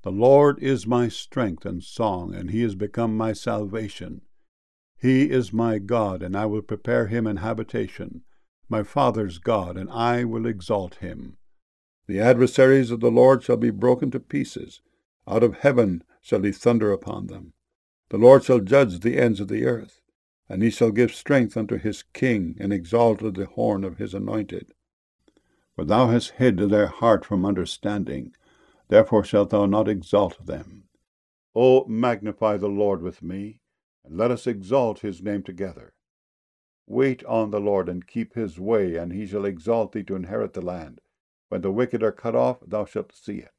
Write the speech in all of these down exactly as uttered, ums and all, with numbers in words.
The Lord is my strength and song, and he is become my salvation. He is my God, and I will prepare him an habitation, my father's God, and I will exalt him. The adversaries of the Lord shall be broken to pieces. Out of heaven shall he thunder upon them. The Lord shall judge the ends of the earth, and he shall give strength unto his king, and exalt the horn of his anointed. For thou hast hid their heart from understanding, therefore shalt thou not exalt them. O magnify the Lord with me, and let us exalt his name together. Wait on the Lord, and keep his way, and he shall exalt thee to inherit the land. When the wicked are cut off, thou shalt see it.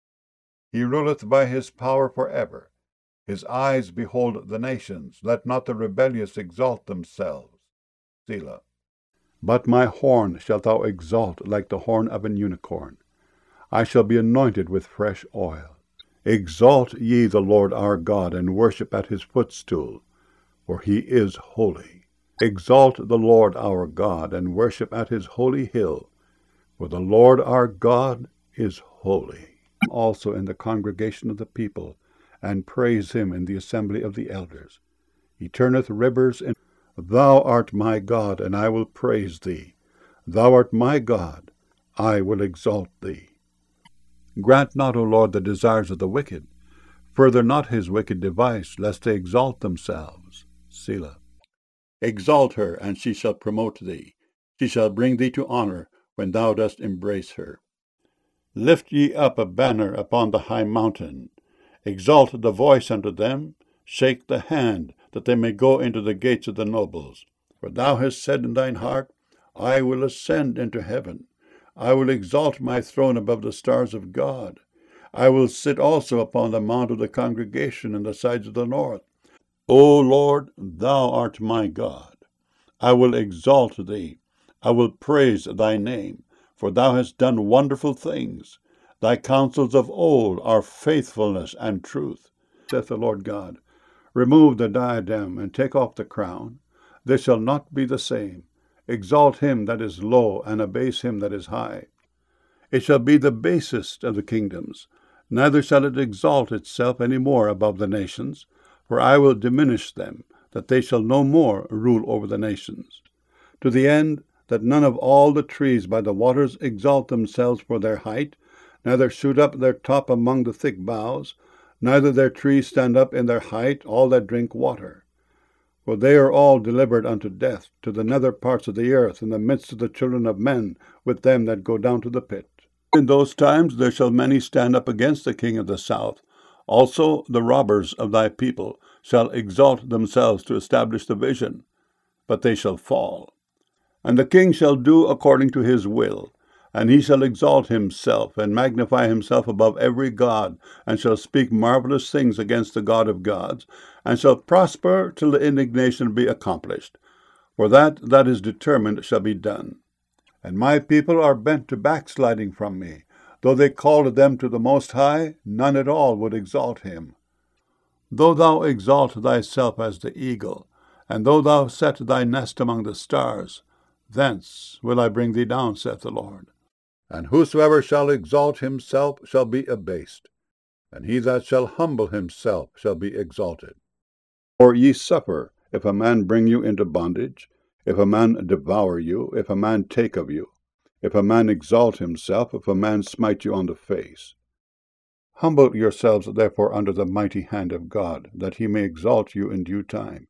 He ruleth by his power for ever. His eyes behold the nations. Let not the rebellious exalt themselves. Selah. But my horn shalt thou exalt like the horn of an unicorn. I shall be anointed with fresh oil. Exalt ye the Lord our God, and worship at his footstool, for he is holy. Exalt the Lord our God, and worship at his holy hill, for the Lord our God is holy. Also in the congregation of the people, and praise him in the assembly of the elders. He turneth rivers in. Thou art my God, and I will praise thee. Thou art my God, I will exalt thee. Grant not, O Lord, the desires of the wicked. Further not his wicked device, lest they exalt themselves. Selah. Exalt her, and she shall promote thee. She shall bring thee to honor when thou dost embrace her. Lift ye up a banner upon the high mountain. Exalt the voice unto them. Shake the hand, that they may go into the gates of the nobles. For thou hast said in thine heart, I will ascend into heaven. I will exalt my throne above the stars of God. I will sit also upon the mount of the congregation in the sides of the north. O Lord, thou art my God. I will exalt thee. I will praise thy name, for thou hast done wonderful things. Thy counsels of old are faithfulness and truth. Saith the Lord God, remove the diadem, and take off the crown. They shall not be the same. Exalt him that is low, and abase him that is high. It shall be the basest of the kingdoms, neither shall it exalt itself any more above the nations, for I will diminish them, that they shall no more rule over the nations. To the end that none of all the trees by the waters exalt themselves for their height, neither shoot up their top among the thick boughs, neither their trees stand up in their height, all that drink water. For they are all delivered unto death, to the nether parts of the earth, in the midst of the children of men, with them that go down to the pit. In those times there shall many stand up against the king of the south. Also the robbers of thy people shall exalt themselves to establish the vision, but they shall fall. And the king shall do according to his will, and he shall exalt himself, and magnify himself above every god, and shall speak marvelous things against the God of gods, and shall prosper till the indignation be accomplished. For that that is determined shall be done. And my people are bent to backsliding from me. Though they called them to the Most High, none at all would exalt him. Though thou exalt thyself as the eagle, and though thou set thy nest among the stars, thence will I bring thee down, saith the Lord. And whosoever shall exalt himself shall be abased, and he that shall humble himself shall be exalted. For ye suffer, if a man bring you into bondage, if a man devour you, if a man take of you, if a man exalt himself, if a man smite you on the face. Humble yourselves therefore under the mighty hand of God, that he may exalt you in due time,